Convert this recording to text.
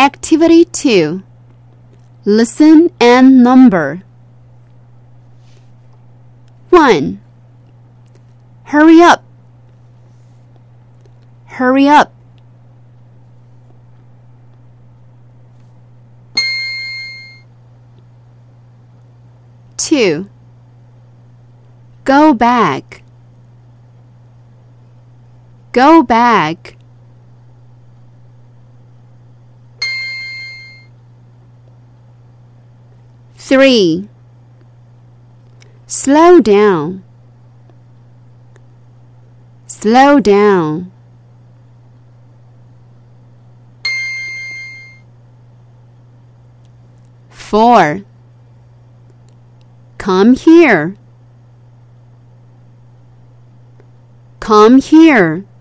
Activity 2. Listen and number. 1. Hurry up. Hurry up. 2. Go back. Go back. 3. Slow down. Slow down. 4. Come here. Come here.